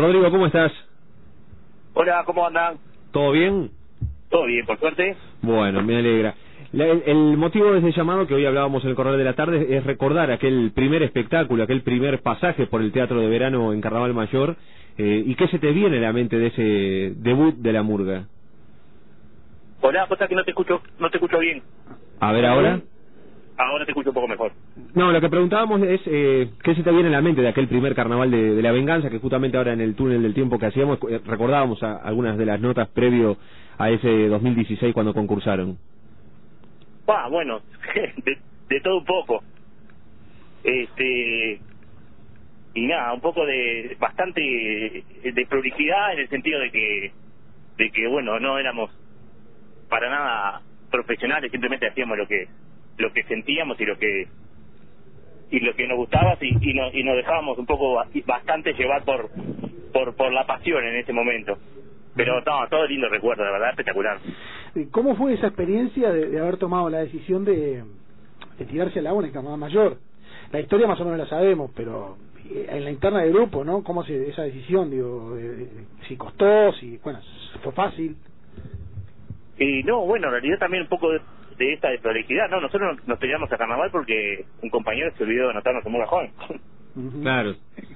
Rodrigo, ¿cómo estás? Hola, ¿cómo andan? ¿Todo bien? Todo bien, por suerte. Bueno, me alegra. El motivo de ese llamado que hoy hablábamos en el Correo de la Tarde es recordar aquel primer espectáculo, aquel primer pasaje por el Teatro de Verano en Carnaval Mayor. ¿Y qué se te viene a la mente de ese debut de la murga? Hola, cosa que no te escucho bien. A ver, ¿ahora? Ahora te escucho un poco mejor. No, lo que preguntábamos es qué se te viene a la mente de aquel primer Carnaval de la Venganza, que justamente ahora en el túnel del tiempo que hacíamos recordábamos algunas de las notas previo a ese 2016 cuando concursaron. Bueno, de todo un poco. Y nada, un poco de bastante de prolijidad en el sentido de que bueno, no éramos para nada profesionales, simplemente hacíamos lo que sentíamos y lo que nos gustaba y nos dejábamos un poco bastante llevar por la pasión en ese momento. Pero no, todo lindo recuerdo, la verdad, espectacular. ¿Cómo fue esa experiencia de haber tomado la decisión de tirarse al agua en el Carnaval Mayor? La historia más o menos la sabemos, pero en la interna del grupo, ¿no? ¿Cómo se esa decisión? Digo, si costó, si bueno, fue fácil. No, bueno, en realidad también un poco de esta desprolijidad, ¿no? Nosotros nos tiramos a Carnaval porque un compañero se olvidó de anotarnos en un cajón. Claro.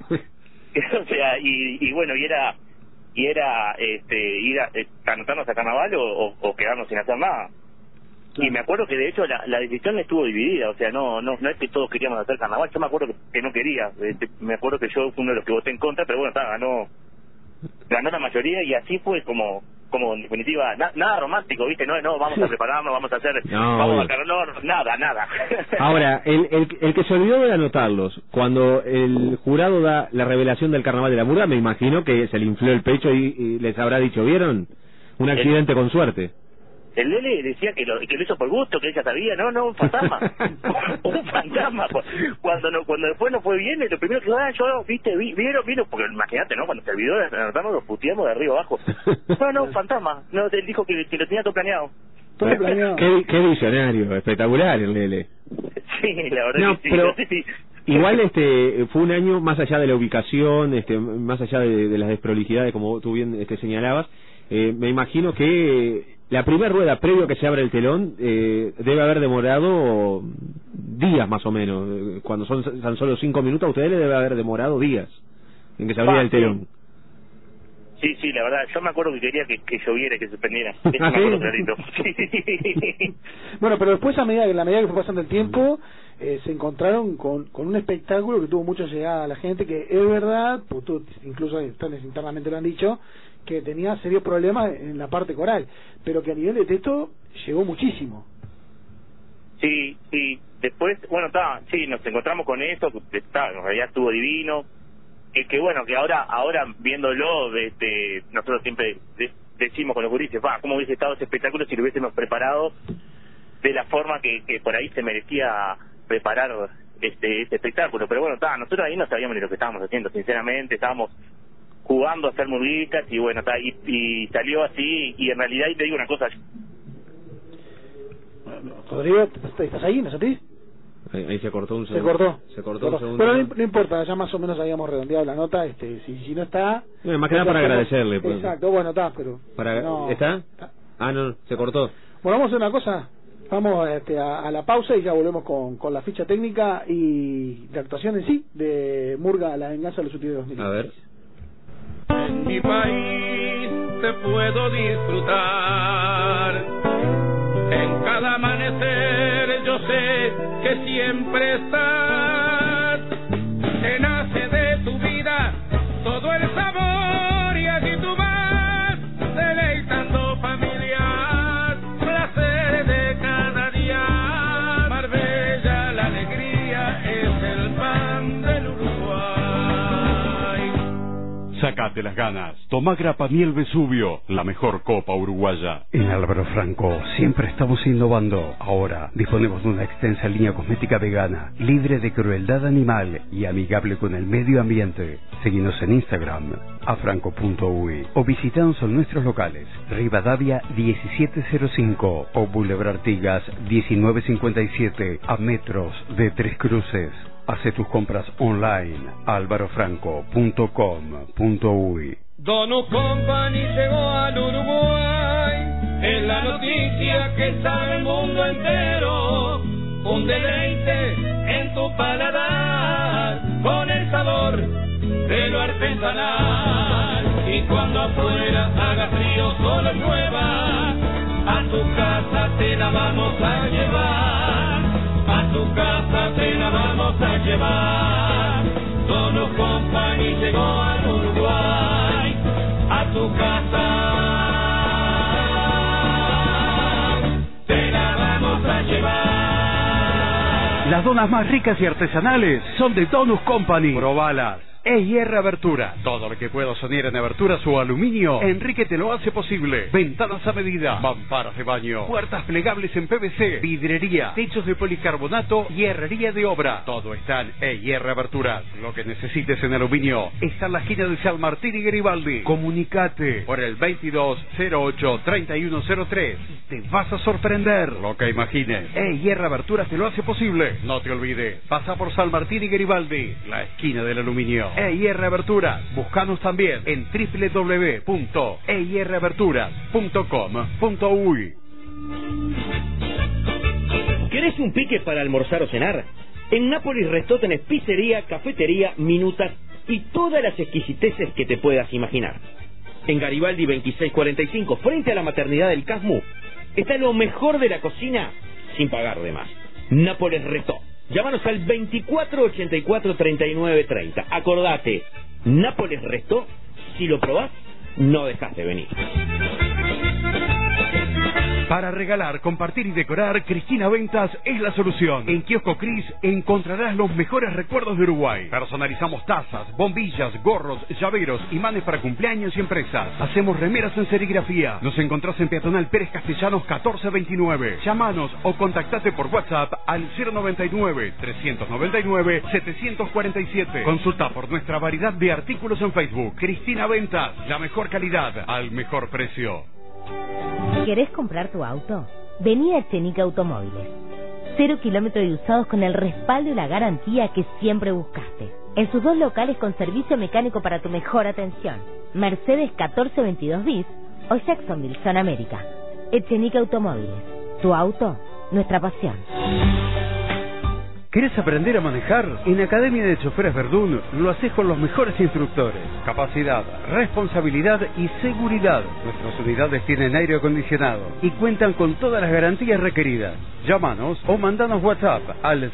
O sea, y bueno, y era ir a anotarnos a Carnaval o quedarnos sin hacer nada. Claro. Y me acuerdo que de hecho la decisión estuvo dividida, o sea, no es que todos queríamos hacer Carnaval. Yo me acuerdo que no quería, me acuerdo que yo fui uno de los que voté en contra, pero bueno, ganó la mayoría y así fue como en definitiva nada romántico, ¿viste? No vamos a prepararnos, vamos a hacer vamos a Carnaval, nada. Ahora, el que se olvidó de anotarlos, cuando el jurado da la revelación del Carnaval de la Murga, me imagino que se le infló el pecho y les habrá dicho, ¿vieron? Un accidente con suerte. El Lele decía que lo hizo por gusto, que ella sabía, no, un fantasma. Un fantasma. Cuando después no fue bien, lo primero que vieron, porque imagínate, ¿no? Cuando se olvidó de anotarnos, lo puteamos de arriba abajo. No, un fantasma. No, él dijo que lo tenía todo planeado. Todo planeado. Qué visionario, espectacular el Lele. Sí, la verdad no, que sí. Pero sí. Igual fue un año más allá de la ubicación, más allá de las desprolijidades, como tú bien señalabas. Me imagino que la primera rueda previo a que se abra el telón debe haber demorado días más o menos. Cuando son tan solo 5 minutos, a ustedes le debe haber demorado días en que se abriera el telón. Sí, la verdad, yo me acuerdo que quería que lloviera y que se suspendiera. Eso me acuerdo clarito. Bueno, pero después a la medida que fue pasando el tiempo, se encontraron con un espectáculo que tuvo mucha llegada a la gente, que es verdad, pues tú incluso ustedes internamente lo han dicho, que tenía serios problemas en la parte coral, pero que a nivel de texto llegó muchísimo. Sí, después, bueno, nos encontramos con eso, en realidad estuvo divino, que bueno, que ahora viéndolo, nosotros siempre decimos con los gurises, ¿cómo hubiese estado ese espectáculo si lo hubiésemos preparado de la forma que por ahí se merecía preparar este espectáculo? Pero bueno, nosotros ahí no sabíamos ni lo que estábamos haciendo, sinceramente, estábamos jugando a hacer murguitas y bueno, y salió así, y en realidad, y te digo una cosa. Rodrigo, ¿estás ahí? ¿No sentís? Ahí se cortó un segundo. Se cortó un segundo. Pero no importa, ya más o menos habíamos redondeado la nota, si no está... más que nada para agradecerle. Pues. Exacto, bueno, pero... ¿Está? No, se cortó. Bueno, vamos a hacer una cosa, vamos a la pausa y ya volvemos con la ficha técnica y la actuación en sí de Murga, La Venganza de los Sutiles 2016. A ver. En mi país te puedo disfrutar. En cada amanecer yo sé que siempre estás. Te nace de tu vida todo el sabor y aquí tú vas deleitando familias, placeres de cada día. Marbella, la alegría es el pan del Uruguay. Sácate las ganas. Toma Grapa Miel Vesubio, la mejor copa uruguaya. En Álvaro Franco siempre estamos innovando. Ahora disponemos de una extensa línea cosmética vegana, libre de crueldad animal y amigable con el medio ambiente. Seguinos en Instagram, afranco.uy, o visitanos en nuestros locales, Rivadavia 1705 o Boulevard Artigas 1957, a metros de Tres Cruces. Hace tus compras online. alvarofranco.com.uy. Donut Company llegó al Uruguay, es la noticia que sabe el mundo entero. Un deleite en tu paladar, con el sabor de lo artesanal. Y cuando afuera haga frío, solo llueva, a tu casa te la vamos a llevar. A tu casa te la vamos a llevar. Donut Company llegó al Uruguay, a tu casa te la vamos a llevar. Las donas más ricas y artesanales son de Donut Company. Probalas. EIR Abertura. Todo lo que puedo soñar en aberturas o aluminio, Enrique te lo hace posible. Ventanas a medida, mamparas de baño, puertas plegables en PVC, vidrería, techos de policarbonato y herrería de obra. Todo está en EIR Aberturas. Lo que necesites en aluminio está en la esquina de San Martín y Garibaldi. Comunicate por el 2208-3103. Te vas a sorprender. Lo que imagines, EIR Aberturas te lo hace posible. No te olvides, pasa por San Martín y Garibaldi, la esquina del aluminio. EIR Aberturas. Búscanos también en www.eiraberturas.com.uy. ¿Querés un pique para almorzar o cenar? En Nápoles Restó tenés pizzería, cafetería, minutas y todas las exquisiteces que te puedas imaginar. En Garibaldi 2645, frente a la maternidad del Casmu, está lo mejor de la cocina sin pagar de más. Nápoles Restó. Llámanos al 2484-3930. Acordate, Nápoles Restó, si lo probás, no dejás de venir. Para regalar, compartir y decorar, Cristina Ventas es la solución. En Kiosco Cris encontrarás los mejores recuerdos de Uruguay. Personalizamos tazas, bombillas, gorros, llaveros, imanes para cumpleaños y empresas. Hacemos remeras en serigrafía. Nos encontrás en Peatonal Pérez Castellanos 1429. Llámanos o contactate por WhatsApp al 099-399-747. Consulta por nuestra variedad de artículos en Facebook. Cristina Ventas, la mejor calidad al mejor precio. ¿Querés comprar tu auto? Vení a Echenique Automóviles. 0 kilómetros de usados con el respaldo y la garantía que siempre buscaste. En sus 2 locales con servicio mecánico para tu mejor atención. Mercedes 1422 bis o Jacksonville, Zona América. Echenique Automóviles. Tu auto, nuestra pasión. ¿Querés aprender a manejar? En Academia de Choferes Verdún lo haces con los mejores instructores. Capacidad, responsabilidad y seguridad. Nuestras unidades tienen aire acondicionado y cuentan con todas las garantías requeridas. Llámanos o mandanos WhatsApp al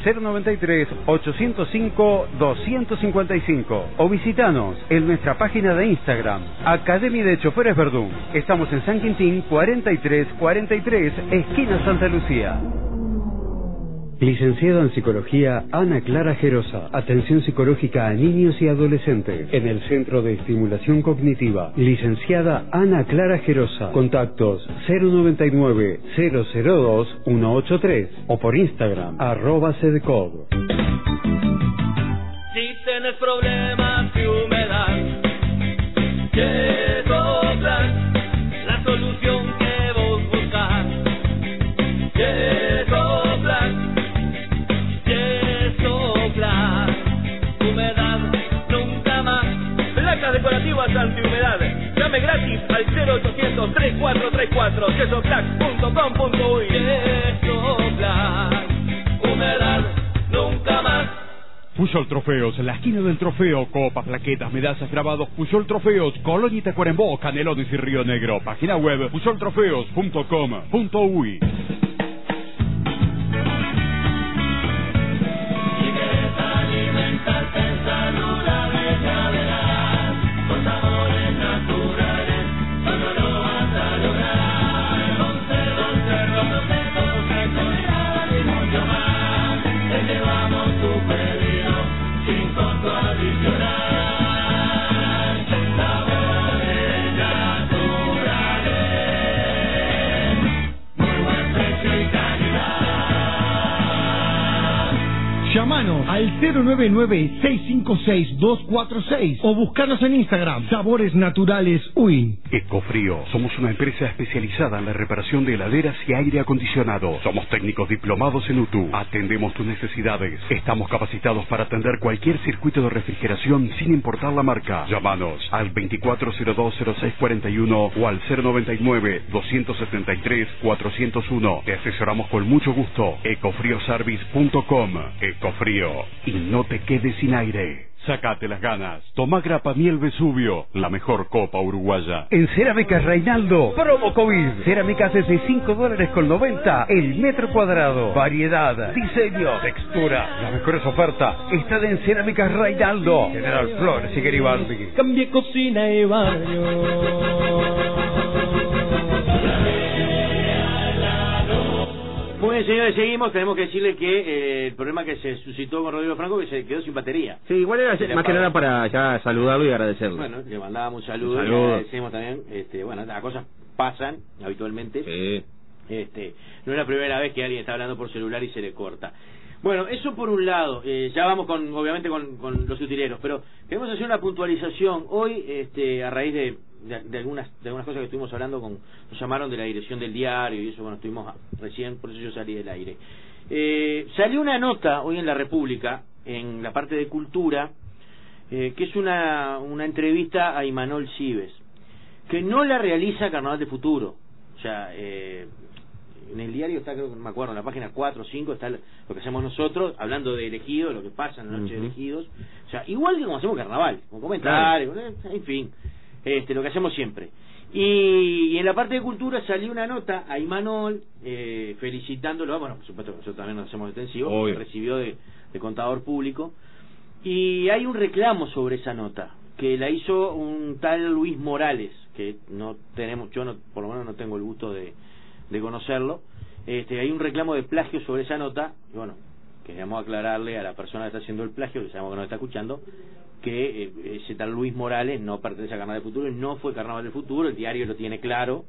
093-805-255 o visitanos en nuestra página de Instagram, Academia de Choferes Verdún. Estamos en San Quintín 4343, esquina Santa Lucía. Licenciada en Psicología, Ana Clara Gerosa. Atención psicológica a niños y adolescentes. En el Centro de Estimulación Cognitiva. Licenciada Ana Clara Gerosa. Contactos 099-002-183 o por Instagram, @cedcob. Si tienes problemas de humedad, Yesoplan, la solución que vos buscas. Yesoplan. Humedad nunca más. Placas decorativas antihumedad. Llame gratis al 0800-3434. Yesoplac.com.uy. Yesoplac. Humedad nunca más. Puyol Trofeos, la esquina del trofeo, copas, plaquetas, medallas, grabados. Puyol Trofeos, Colonia y Tacuarembó, Canelones y Río Negro. Página web puyoltrofeos.com.uy. Muy buen al 099-656-246 o buscarnos en Instagram, Sabores Naturales UIN. Ecofrío, somos una empresa especializada en la reparación de heladeras y aire acondicionado. Somos técnicos diplomados en UTU. Atendemos tus necesidades. Estamos capacitados para atender cualquier circuito de refrigeración sin importar la marca. Llámanos al 2402-0641 o al 099-273-401. Te asesoramos con mucho gusto. Ecofrioservice.com. Ecofrío. Y no te quedes sin aire. Sacate las ganas. Toma Grapa Miel Vesubio, la mejor copa uruguaya. En Cerámicas Reinaldo, promo COVID. Cerámicas desde $5.90 el metro cuadrado. Variedad, diseño, textura. Las mejores ofertas están en Cerámicas Reinaldo. General Flores y Garibaldi. Cambie cocina y baño. Muy bien, señores, seguimos. Tenemos que decirle que el problema que se suscitó con Rodrigo Franco, que se quedó sin batería. Sí, igual era más que nada para ya saludarlo y agradecerlo. Bueno, le mandábamos un saludo. Y agradecemos también. Bueno, las cosas pasan habitualmente. Sí. No es la primera vez que alguien está hablando por celular y se le corta. Bueno, eso por un lado. Ya vamos obviamente con los utileros, pero queremos hacer una puntualización hoy, a raíz de algunas cosas que estuvimos hablando nos llamaron de la dirección del diario y eso, bueno, estuvimos recién, por eso yo salí del aire. Salió una nota hoy en La República, en la parte de cultura, que es una entrevista a Imanol Cibes, que no la realiza Carnaval de Futuro. O sea, en el diario está, creo que no me acuerdo, en la página 4 o 5 está lo que hacemos nosotros, hablando de elegidos, lo que pasa en la noche de elegidos. O sea, igual que como hacemos Carnaval, con comentarios, en fin. Lo que hacemos siempre. Y en la parte de cultura salió una nota a Imanol felicitándolo. Bueno, por supuesto que nosotros también nos hacemos extensivos, recibió de contador público, y hay un reclamo sobre esa nota que la hizo un tal Luis Morales, que no tenemos, por lo menos no tengo el gusto de conocerlo. Hay un reclamo de plagio sobre esa nota, y bueno, queríamos aclararle a la persona que está haciendo el plagio, que sabemos que nos está escuchando, que ese tal Luis Morales no pertenece a Carnaval del Futuro, no fue Carnaval del Futuro, el diario lo tiene claro,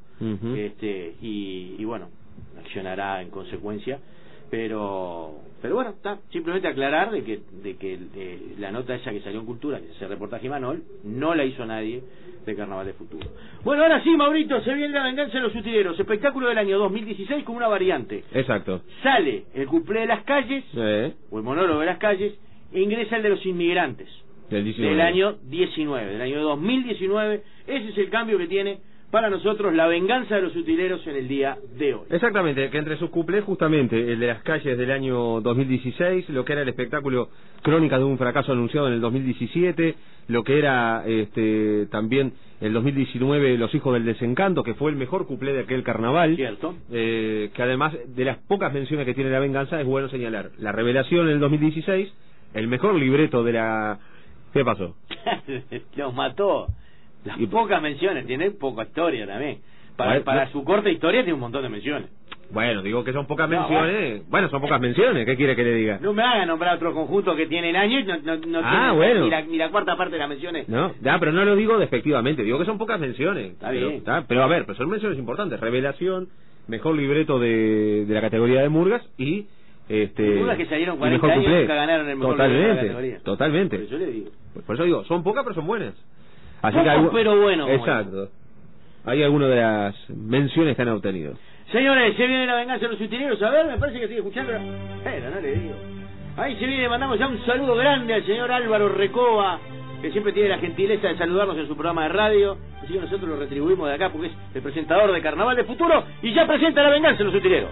y bueno, accionará en consecuencia, pero bueno, está, simplemente aclarar de que la nota esa que salió en Cultura, que es ese reportaje Imanol, no la hizo nadie de Carnaval del Futuro. Bueno, ahora sí, Maurito, se viene La Venganza de los Utileros, espectáculo del año 2016 con una variante. Exacto. Sale el cuplé de las calles, o el monólogo de las calles, e ingresa el de los inmigrantes. Del año 19, del año 2019. Ese es el cambio que tiene para nosotros La Venganza de los Utileros en el día de hoy. Exactamente, que entre sus cuplés justamente el de las calles del año 2016, lo que era el espectáculo Crónicas de un fracaso anunciado en el 2017, lo que era también el 2019 Los hijos del desencanto, que fue el mejor cuplé de aquel carnaval. Cierto. Que además de las pocas menciones que tiene La Venganza, es bueno señalar la revelación en el 2016, el mejor libreto de la... ¿Qué pasó? Los mató. Las pocas menciones, tiene poca historia también. Para su corta historia tiene un montón de menciones. Bueno, digo que son pocas menciones. Bueno, son pocas menciones. ¿Qué quiere que le diga? No me haga nombrar otro conjunto que tienen años, no tiene bueno. ni la cuarta parte de las menciones. No, pero no lo digo despectivamente, digo que son pocas menciones. Está bien. Pero a ver, son menciones importantes. Revelación, mejor libreto de la categoría de Murgas y... Murgas que salieron 40 años y nunca ganaron el mejor libreto de la categoría. Totalmente. Por eso le digo. Por eso digo, son pocas pero son buenas. Así pocos pero bueno. Exacto. Hay algunas de las menciones que han obtenido. Señores, se viene La Venganza de los Utileros. A ver, me parece que sigue escuchando. Pero no le digo. Ahí se viene, mandamos ya un saludo grande al señor Álvaro Recoba, que siempre tiene la gentileza de saludarnos en su programa de radio. Así que nosotros lo retribuimos de acá porque es el presentador de Carnaval de Futuro y ya presenta La Venganza de los Utileros.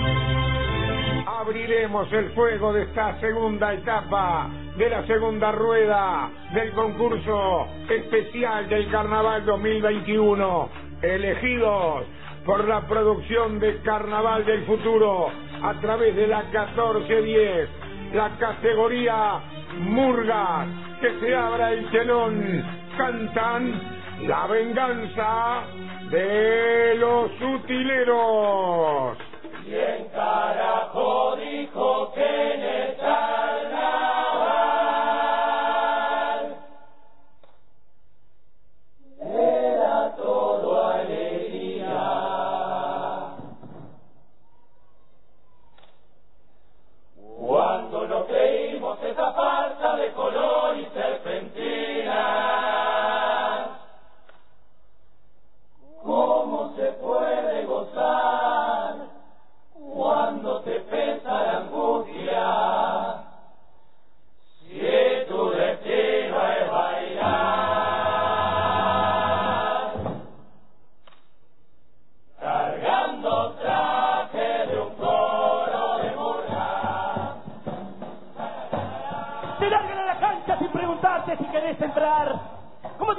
Abriremos el fuego de esta segunda etapa de la segunda rueda del concurso especial del Carnaval 2021, elegidos por la producción de Carnaval del Futuro a través de la 1410, la categoría Murgas. Que se abra el telón, cantan La Venganza de los Utileros. ¿Quién carajo dijo que en el carnaval era todo alegría? Cuando no creímos esa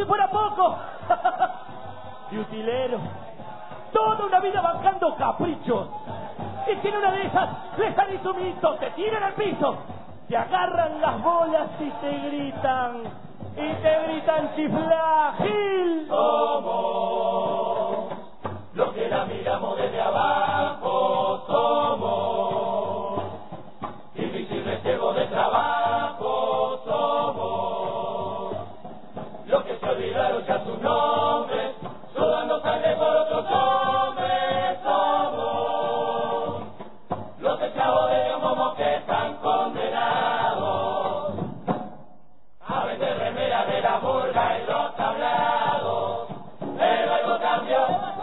si fuera poco. De utilero. Toda una vida bancando caprichos. Y si en una de esas les dan insumito, te tiran al piso, te agarran las bolas y te gritan chiflá, Gil. Somos los que la miramos desde abajo, somos invisibles ciegos de trabajo, somos los que se olvidaron ya sus nombres, sudando sangre por otros hombres, somos los esclavos de Dios como que están condenados a vender remeras de la burga y los tablados. Pero algo cambió,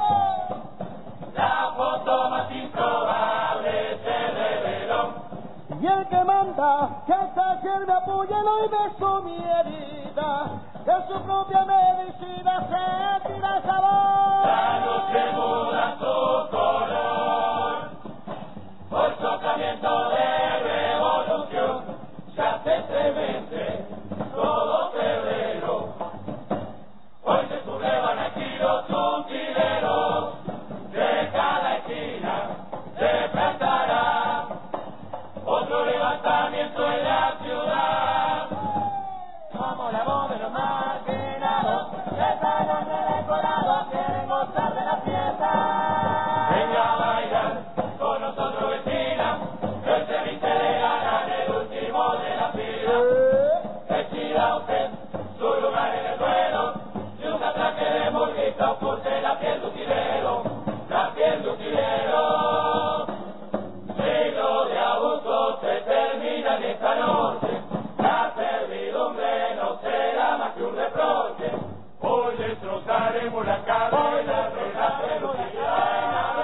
la foto más improbable se reveló. Y el que manda que hasta ayer me apoye hoy besó mi herida, que su propia medicina se tira el sabor. La noche muda su color, por socamiento de revolución, ya se estremece todo febrero. Hoy se sublevan aquí los utileros, de cada esquina se plantará otro levantamiento en la ciudad. Somos la voz de los marginados, que salgan del decorado, quieren gozar de la fiesta. Venga a bailar con nosotros, vecina, que se viste de ganar el último de la fila. Decida usted su lugar en el ruedo, y un ataque de murguita oculte la piel de utilero, la piel de utilero. Siglo de abuso se termina en esta noche, la servidumbre no será más que un reproche. Hoy destrozaremos la cadena de la velocidad.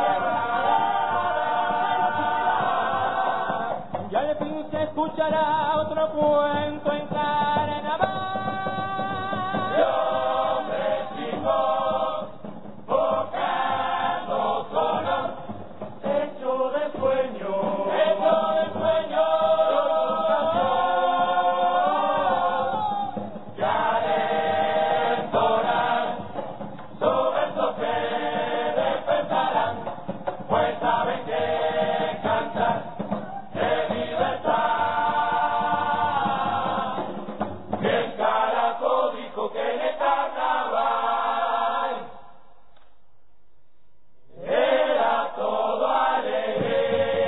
Y al fin se escuchará otro cuento en carnaval. Y hombre sin voz, vocando sonor, hecho de sueño, ya de entonar, sus versos se despertarán, pues saben que cantar es libertad. El carajo dijo que en el carnaval era todo alegría.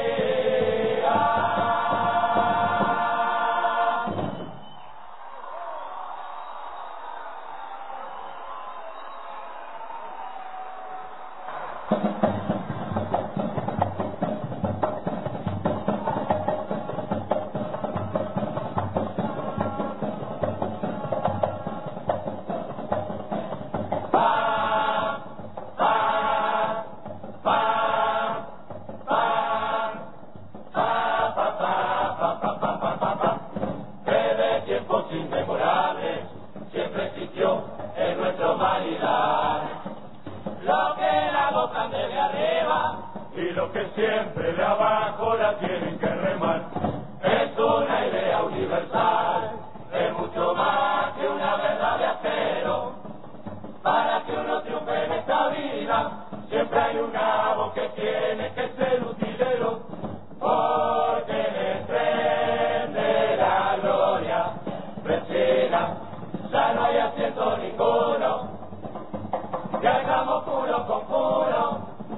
Desde tiempos inmemorables siempre existió en nuestra humanidad lo que la gozan desde arriba y lo que siempre de abajo la tienen que remar. Es una idea universal, es mucho más que una verdad de acero. Para que uno triunfe en esta vida siempre hay un nabo que tiene que ser utilero, porque en el tren de la gloria vecina ya no hay asiento ninguno, ya estamos culo con culo.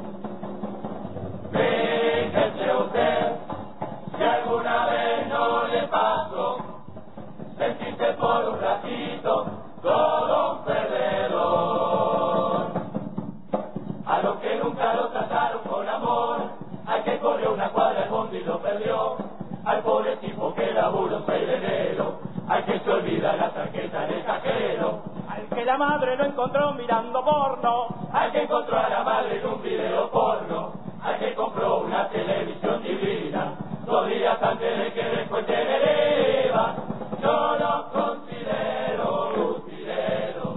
Fíjese usted si alguna vez no le pasó sentirse por un ratito todo un perdedor. A los que nunca lo trataron con amor, al que corrió una cuadra al mundo y lo perdió, al pobre tipo que laburó 6 de enero, al que se olvida la tarjeta del cajero, Al que la madre lo encontró mirando porno, al que encontró a la madre en un video porno, al que compró una televisión divina 2 días antes de que descuenten el IVA. Yo los considero utileros,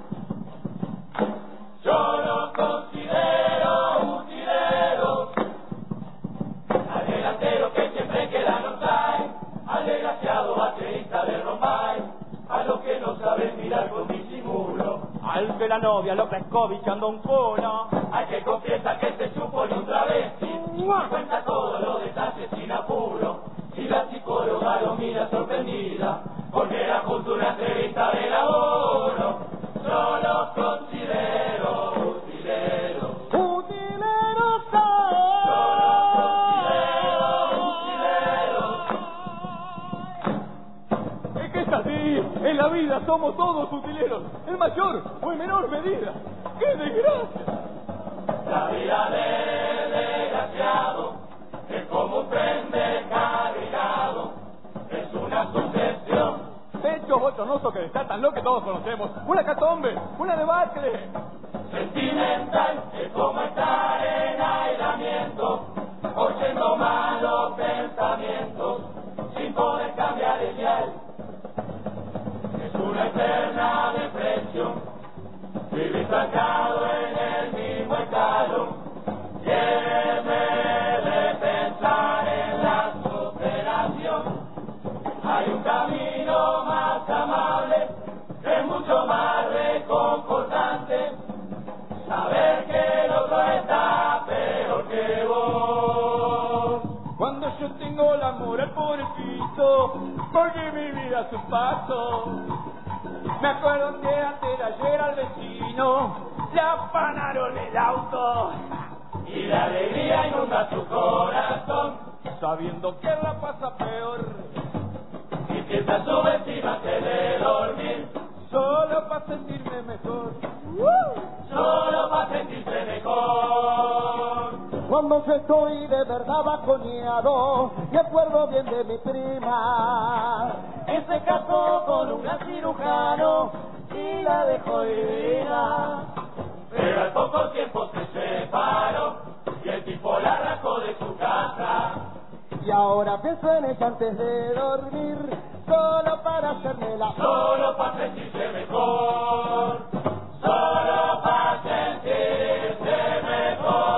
yo los considero utileros. Al delantero que siempre queda no trae, al desgraciado baterista de Rombay, a los que no saben mirar con disimulo Al que la novia lo pescó bichando un culo. Hay que confiesa que se supo ni un travesti. Cuenta todos los detalles sin apuro. Y la psicóloga lo mira sorprendida, porque era justo una entrevista de laboro. Yo los considero utileros. ¡Utileros son! Es que es así, en la vida somos todos utileros, en mayor o en menor medida. ¡Qué desgracia! La vida del desgraciado es como un tren descarrilado, es una sucesión. Hechos bochornosos que desatan lo que todos conocemos. Una catombe, una debacle. Sentimental es como estar en aislamiento, oyendo malos pensamientos, sin poder cambiar el dial. Es una eterna depresión, vivir estancado en el mismo escalón. De pensar en la superación. Hay un camino más amable, es mucho más reconfortante, saber que el otro está peor que vos. Cuando yo tengo la moral por el piso, porque mi vida es un paso. Me acuerdo que antes de ayer al vecino le afanaron el auto. Y la alegría inunda su corazón, sabiendo que la pasa peor. Y piensa subestimarte de dormir, solo para sentirme mejor. Solo para sentirse mejor. Cuando yo estoy de verdad bajoneado, me acuerdo bien de mi prima, que se casó con un gran cirujano y la dejó divina. Pero al poco tiempo se separó y el tipo la arrancó de su casa. Y ahora pienso en ella antes de dormir, solo para hacérmela. Solo para sentirse mejor. Solo para sentirse mejor.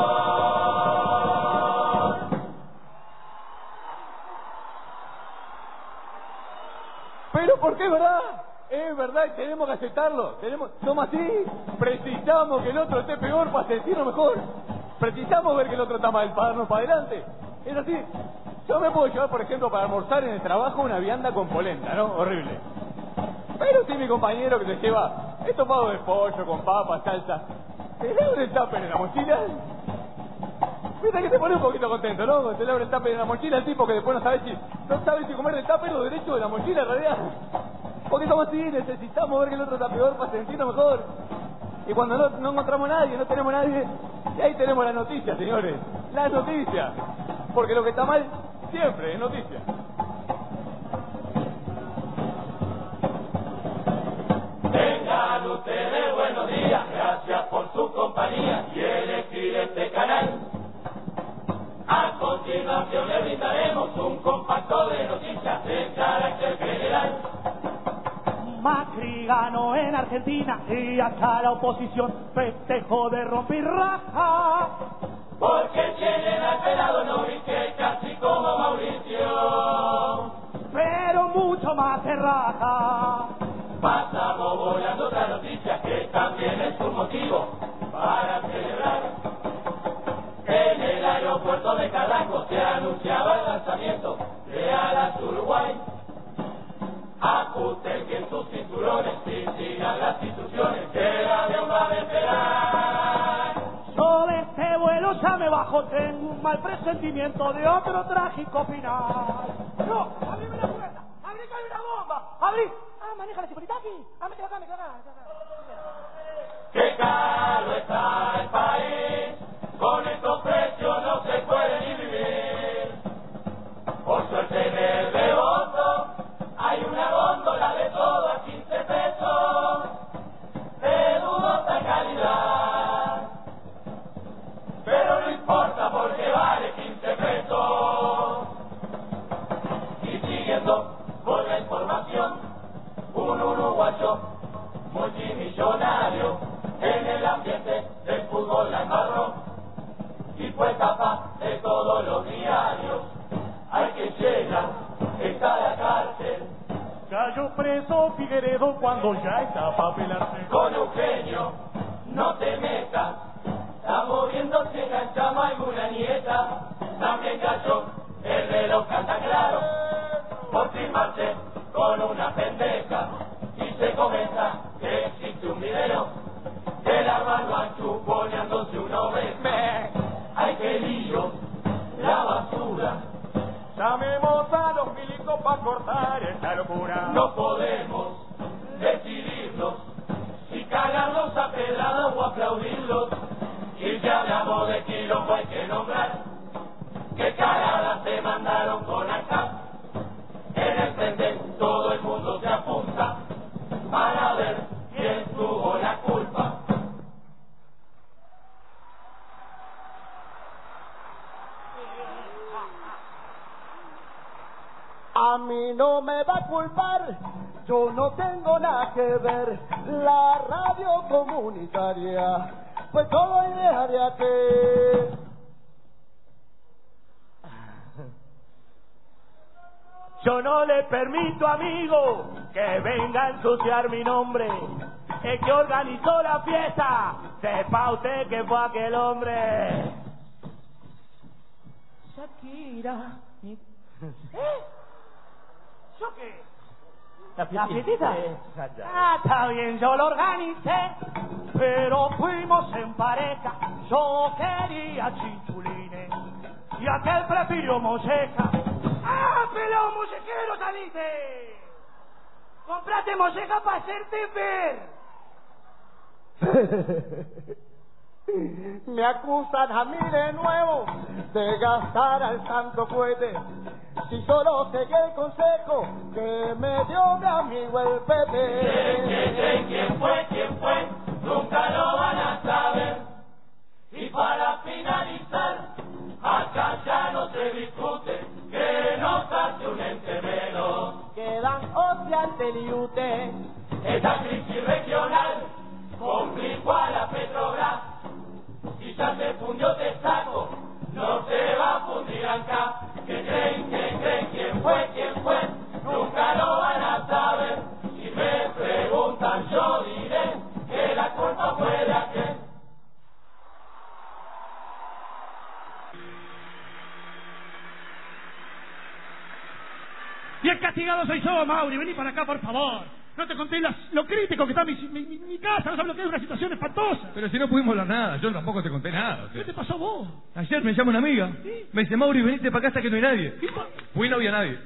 Pero porque es verdad y tenemos que aceptarlo. Somos así, precisamos que el otro esté peor para sentirnos mejor. Precisamos ver que el otro está mal para darnos para adelante. Es así. Yo me puedo llevar, por ejemplo, para almorzar en el trabajo una vianda con polenta, ¿no? Horrible. Pero si mi compañero que se lleva estofado de pollo con papas, salsa, ¿se le abre el tupper en la mochila? Fíjate que te pone un poquito contento, ¿no? Cuando se le abre el tupper en la mochila, el tipo que después no sabe si comer del tupper o derecho de la mochila en realidad. Porque somos así, necesitamos ver que el otro está peor para sentirnos mejor. Y cuando no encontramos a nadie, no tenemos a nadie, y ahí tenemos la noticia, señores. La noticia. Porque lo que está mal siempre es noticia. Tengan ustedes buenos días, gracias por su compañía y elegir este canal. A continuación le brindaremos un compacto de noticias de carácter general. Macri ganó en Argentina y hasta la oposición festejó de rompirraja. Porque tienen al pelado Novique casi como Mauricio, pero mucho más de raja. Pasamos volando otra noticia que también es un motivo para celebrar. En el aeropuerto de Carrasco se anunciaba el lanzamiento de Alas Uruguay. Ajusten bien sus cinturones y sigan las instrucciones que el avión va a despegar. Yo de este vuelo ya me bajo, tengo un mal presentimiento de otro trágico final. No, abrime la puerta, abrí que hay una bomba, abrí. Maneja la Chipolitaki. Me quedo acá. Qué caro está el país, con estos precios no se puede ni vivir. Por suerte en el Devoto hay una góndola de todo a 15 pesos, de dudosa calidad. Pero no importa porque vale 15 pesos. Y siguiendo con la información, un uruguayo multimillonario en el ambiente del fútbol la embarró y fue tapa de todos los diarios. Hay que llegar, está la cárcel. Cayó preso Figueredo cuando ya está para pelarse. Con un cagarlos a pedradas o aplaudirlos. Y si hablamos de quilombo hay que nombrar que cagadas se mandaron con ACAP. En el frente todo el mundo se apunta para ver quién tuvo la culpa. A mí no me va a culpar, yo no tengo nada que ver. La radio comunitaria, pues todo idearia que... Yo no le permito, amigo, que venga a ensuciar mi nombre. El que organizó la fiesta, sepa usted que fue aquel hombre. Shakira. ¿Yo qué? ¿La fiestita? Ah, está bien, yo lo organicé, pero fuimos en pareja. Yo quería chinchulines y aquel prefirió molleja. ¡Ah, pelón mollejero saliste! ¡Comprate molleja para hacerte ver! Me acusan a mí de nuevo de gastar al santo cohete. Si solo seguí el consejo que me dio mi amigo el Pepe. ¿Quién fue? Nunca lo van a saber. Y para finalizar, acá ya no se discute que nos hace un ente menos. Quedan odiantes y usted. Esta crisis regional complicó a la Petrobras. Si ya se fundió te saco, no se va a fundir acá. ¿Qué creen? ¿Quién fue? Nunca lo van a saber. Si me preguntan yo diré que la culpa fue de aquel. Bien castigado soy yo, Mauri, vení para acá, por favor. No te conté lo crítico que está mi casa, no sabes lo que es una situación espantosa. Pero si no pudimos hablar nada, yo tampoco te conté nada. ¿Qué te pasó a vos? Ayer me llama una amiga, ¿Sí? me dice, Mauri, venite para casa que no hay nadie. Fui y no había nadie.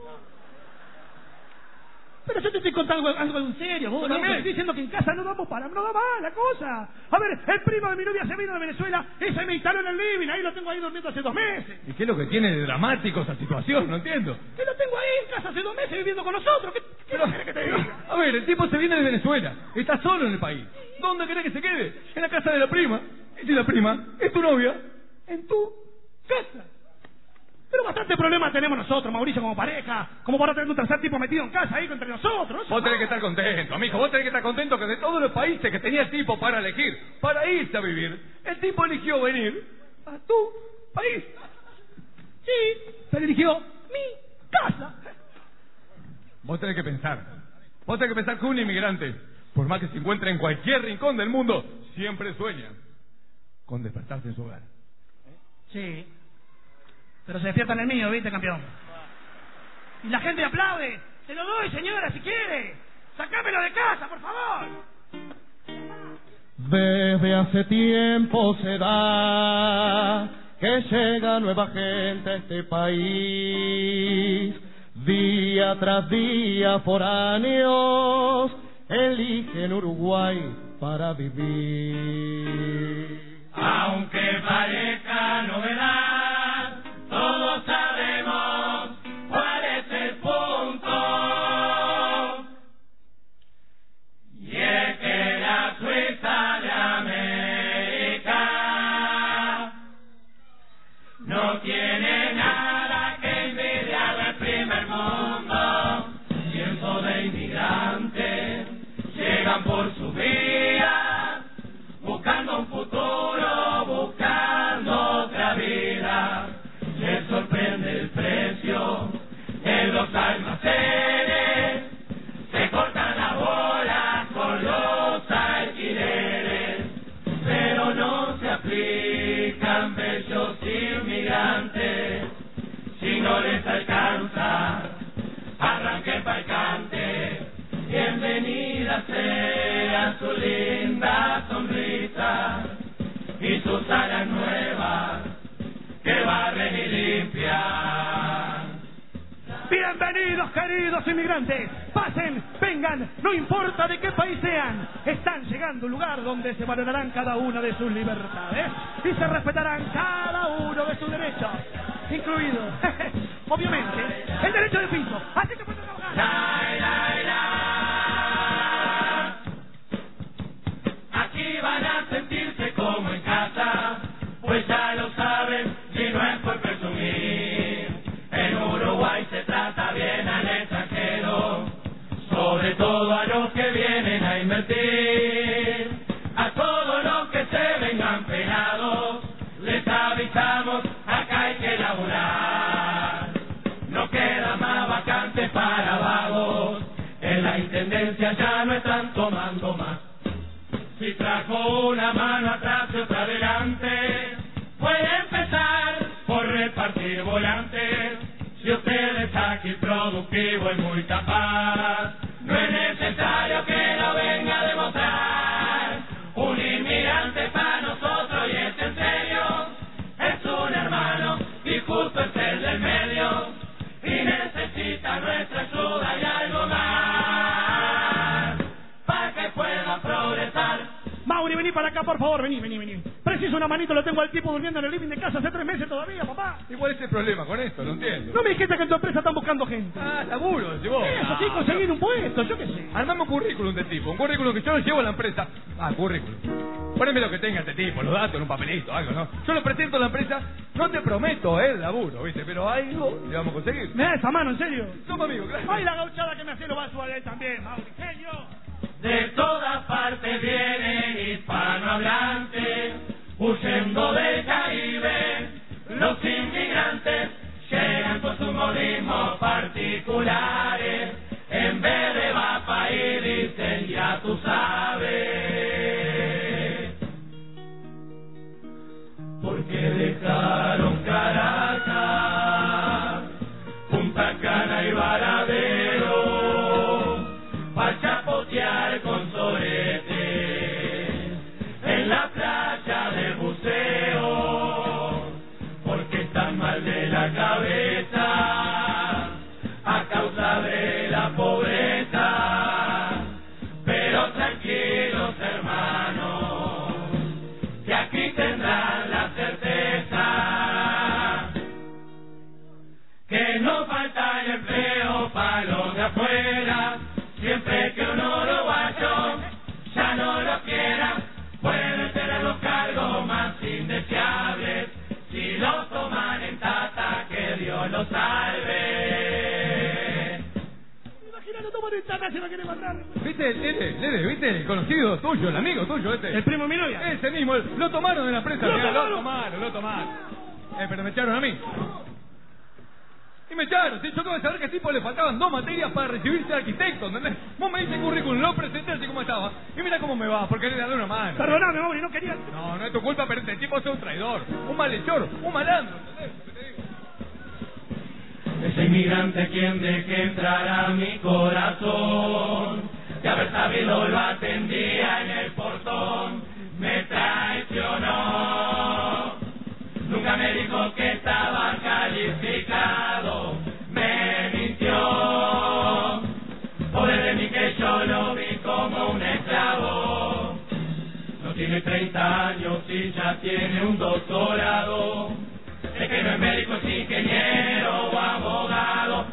Pero yo te estoy contando algo en serio, vos, ¿no? Me estoy diciendo que en casa no da más la cosa. A ver, el primo de mi novia se vino de Venezuela, ese me instaló en el living, ahí lo tengo ahí durmiendo hace 2 meses. ¿Y qué es lo que tiene de dramático esa situación? No entiendo. Que lo tengo ahí en casa hace 2 meses viviendo con nosotros. ¿Qué querés que te diga? A ver, el tipo se viene de Venezuela, está solo en el país. ¿Dónde querés que se quede? En la casa de la prima. Y si la prima es tu novia, en tu casa. Pero bastante problema tenemos nosotros, Mauricio, como pareja, como para tener un tercer tipo metido en casa ahí entre nosotros. Vos tenés que estar contento, amigo, vos tenés que estar contento que de todos los países que tenía el tipo para elegir, para irse a vivir, el tipo eligió venir a tu país. Sí, pero eligió mi casa. Vos tenés que pensar que un inmigrante, por más que se encuentre en cualquier rincón del mundo, siempre sueña con despertarse en su hogar. Sí. Pero se despierta en el mío, ¿viste, campeón? Y la gente aplaude. Se lo doy, señora, si quiere. Sacámelo de casa, por favor. Desde hace tiempo se da que llega nueva gente a este país. Día tras día, foráneos eligen Uruguay para vivir. Aunque parezca novedad, todos sabemos cuál es el punto. Y es que la Suiza de América no tiene nada que envidiar al primer mundo. Cientos de inmigrantes llegan por su vía, buscando un futuro, buscando otra vida. Les sorprende el precio en los almacenes, se cortan las bolas con los alquileres, pero no se aplican bellos inmigrantes. Si no les alcanza, arranquen pa'l cante. Bienvenida sea su linda sonrisa y sus alas nuevas que barren y limpian. Bienvenidos, queridos inmigrantes. Pasen, vengan. vengan, no importa de qué país sean, están llegando a un lugar donde se valorarán cada una de sus libertades y se respetarán cada uno de sus derechos, incluido, obviamente, el derecho de piso. Así que pueden trabajar. Aquí van a sentirse como en casa, pues ya lo saben y no es por presumir. En Uruguay se trata bien al extranjero, sobre todo a los que vienen a invertir. A todos los que se vengan pegados, les avisamos, acá hay que laburar. No queda más vacante para vagos, en la intendencia ya no están tomando más. Si trajo una mano atrás y otra adelante, puede empezar por repartir volantes. Si usted es aquí productivo y muy capaz, no es necesario que lo venga a demostrar. Un inmigrante para nosotros y es en serio, es un hermano y justo es el del medio, y necesita nuestra ayuda y algo más para que pueda progresar. Mauri, vení para acá, por favor, vení. Preciso una manito, lo tengo al tipo durmiendo en el living de casa hace 3 meses todavía, papá. ¿Y cuál es el problema con esto? No entiendo. No me dijiste que en tu empresa están buscando gente. Laburo, decís vos. Eso sí, conseguir un puesto, yo qué sé. Armamos un currículum de tipo, un currículum que yo lo llevo a la empresa. Currículum. Poneme lo que tenga este tipo, los datos en un papelito, algo, ¿no? Yo lo presento a la empresa, no te prometo el laburo, ¿viste? Pero algo le vamos a conseguir. ¿Me da esa mano, en serio? Somos amigos, gracias. Ay, la gauchada que me hace lo va a sudar él también, Mauri. Genio. De todas partes vienen hispanohablantes, huyendo del Caribe. Los inmigrantes llegan con sus modismos particulares. En vez de va pa' ir, dicen ya tú sabes. Porque dejaron Caracas, Punta Cana y Varadero, pa' chapotear con soretes en la playa de buceo, porque están mal de la cabeza a causa de la pobreza. Pero tranquilos, hermanos, que aquí tendrán la certeza que no falta el empleo para los de afuera. Siempre que un uruguayo ya no lo quiera, puede tener los cargos más indeseables. Si los toman en tata, que Dios los salve. Imagina, lo toman en tata, se lo quiere matar. ¿Viste el Lele, viste el conocido tuyo, el amigo tuyo este? El primo de mi novia. Ese mismo, lo tomaron en la empresa. Lo tomaron. Pero me echaron a mí. Y me echaron, yo tengo que saber que a tipo le faltaban 2 materias para recibirse de arquitecto, ¿entendés? Vos me diste el currículum, lo presenté así como estaba, y mira cómo me va, porque le darle una mano. Perdóname, Mauri, no quería. No es tu culpa, pero este tipo es un traidor, un malhechor, un malandro, ¿entendés? Ese inmigrante quien deje entrar a mi corazón, de haber sabido lo atendía en el portón, me traicionó. Nunca me dijo que estaba calificado, me mintió. Pobre de mí que yo lo vi como un esclavo. No tiene 30 años y ya tiene un doctorado. Es que no es médico, es ingeniero o abogado.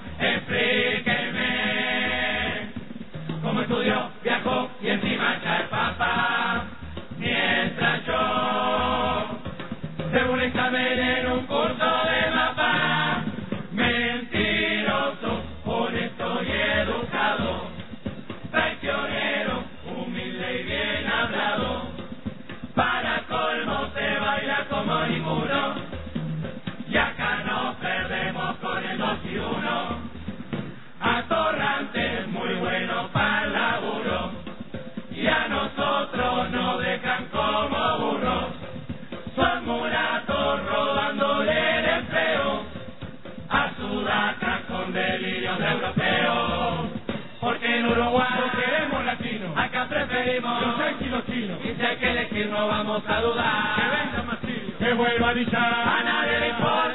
Explíqueme cómo estudió, viajó y encima ya es papá. Mientras yo tengo un examen en un curso de mapa. Mentiroso, honesto y educado, traicionero, humilde y bien hablado. Para colmo se baila como ninguno, y acá nos perdemos con el 2 y 1. Atorrantes, muy bueno para el laburo, y a nosotros nos dejan como burros. Son mulatos robándole el empleo a Sudaca con delirios de europeo. Porque en Uruguay no queremos latinos, acá preferimos los yanquis y los chinos. Y si hay que elegir no vamos a dudar, que venga más que vuelva a dichar. A nadie le importa